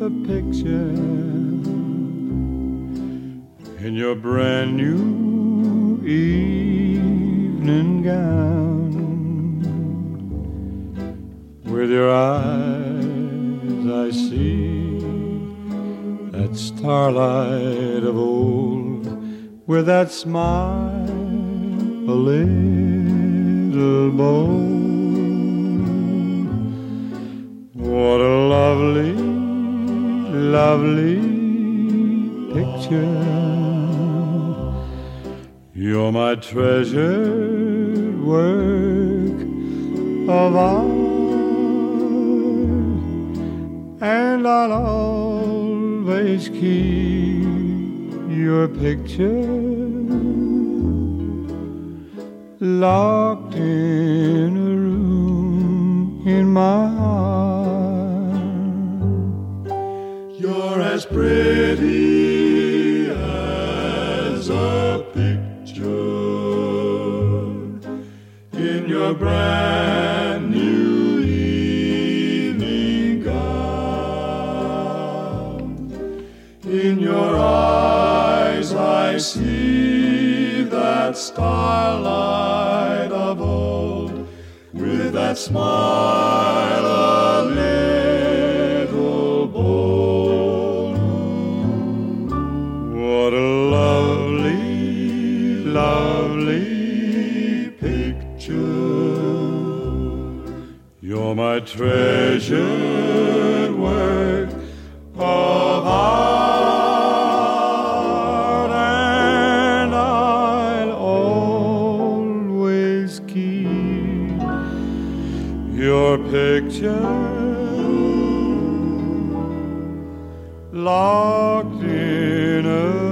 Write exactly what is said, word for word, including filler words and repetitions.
a picture in your brand new evening gown. With your eyes I see that starlight of old, with that smile a little bold. What a lovely, lovely picture. You're my treasured work of art, and I'll always keep your picture locked in a room in my heart. You're as pretty as a picture in your brand new evening gown. In your eyes I see that starlight of old, with that smile a little bold. What a lovely, lovely picture. You're my treasured work of art, and I'll always keep your picture locked in a